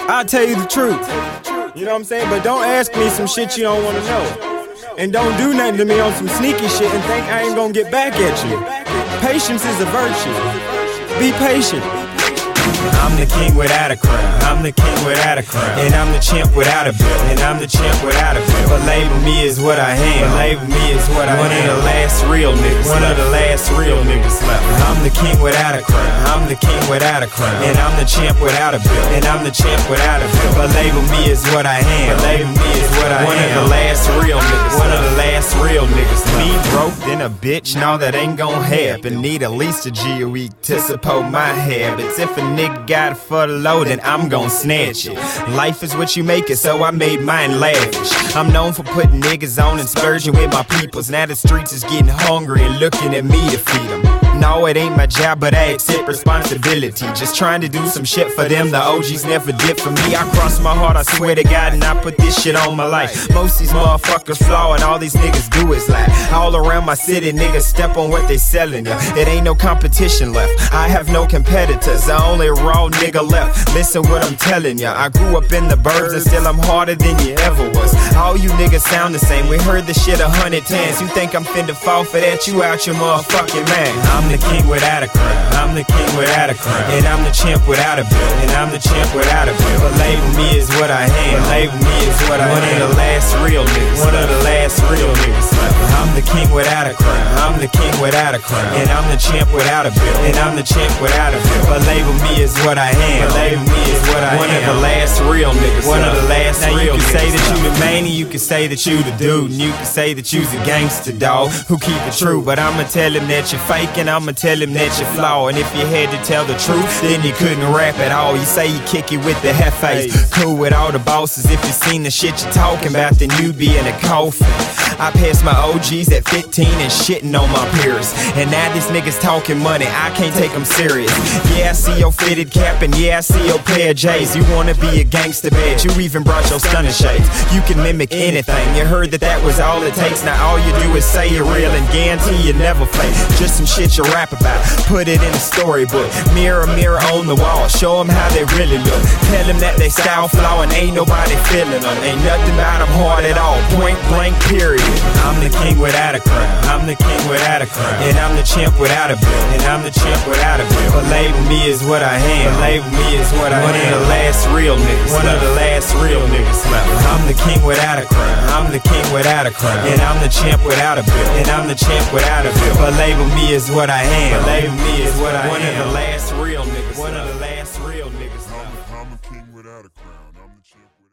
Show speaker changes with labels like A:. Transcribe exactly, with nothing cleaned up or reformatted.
A: I'll tell you the truth. You know what I'm saying? But don't ask me some shit you don't want to know. And don't do nothing to me on some sneaky shit and think I ain't gonna get back at you. Patience is a virtue. Be patient.
B: I'm the king without a crown. I'm the king without a crown. And I'm the champ without a belt. And I'm the champ without a belt. But label me is what I am. But label me is what I am. One of the last real niggas. One of the last real niggas left. I'm the king without a crown. I'm the king without a crown. And I'm the champ without a belt. And I'm the champ without a belt. But label me is what I am. But label me is what I am. One of the last real niggas. One of the last real niggas left. Me broke, then a bitch. No, that ain't gon' happen. Need at least a G a week to support my habits. If a nigga got it for the low, then I'm gon' snatch it. Life is what you make it, so I made mine lavish. I'm known for putting niggas on and splurging with my peoples. Now the streets is getting hungry and looking at me to feed them. No, it ain't my job, but I accept responsibility. Just trying to do some shit for them, the O Gs never did for me. I cross my heart, I swear to God, and I put this shit on my life. Most these motherfuckers flaw and all these niggas do is lie. All around my city, niggas step on what they selling ya. It ain't no competition left, I have no competitors, the only raw nigga left. Listen what I'm telling ya, I grew up in the burbs and still I'm harder than you ever was. All you niggas sound the same, we heard this shit a hundred times. You think I'm finna fall for that, you out your motherfucking man. I'm the king without a crown, I'm the king without a crown. And I'm the champ without a belt, and I'm the champ without a belt. But label me is what I am, label me is what I am. One of the last real niggas, one of the last real niggas left. I'm the king without a crown, I'm the king without a crown. And I'm the champ without a belt, and I'm the champ without a belt. But label me is what I am, but label me is what I am. One of the last real niggas, one of the last now real niggas. You can say that you the man, and you can say that you the dude, and you can say that you's a gangster dog who keep it true. But I'ma tell him that you're fake, and I'ma tell him that you're flawed. And if you had to tell the truth, then you couldn't rap at all. You say you kick it with the Hefes, cool with all the bosses. If you seen the shit you're talking about, then you'd be in a coffin. I passed my O Gs at fifteen and shitting on my peers. And now these niggas talking money, I can't take them serious. Yeah, I see your fitted cap and yeah, I see your pair of J's. You wanna be a gangster badge, you even brought your stunning shades. You can mimic anything, you heard that that was all it takes. Now all you do is say you're real and guarantee you never fake. Just some shit you rap about, put it in a storybook. Mirror, mirror on the wall, show them how they really look. Tell them that they style flaw and ain't nobody feeling them. Ain't nothing about them hard at all, point blank period. I'm the king without a crown, I'm the king without a crown. And I'm the champ without a belt, and I'm the champ without a belt. But label me is what I am, but label me is what I am. One of the last real niggas, one of the last real niggas left. I'm the king without a crown, I'm the king without a crown. And I'm the champ without a belt, and I'm the champ without a belt. But label me is what I am, but label me is what I am. One of the last real niggas, one of the last real niggas left.
C: I'm the king without a crown, I'm the champ.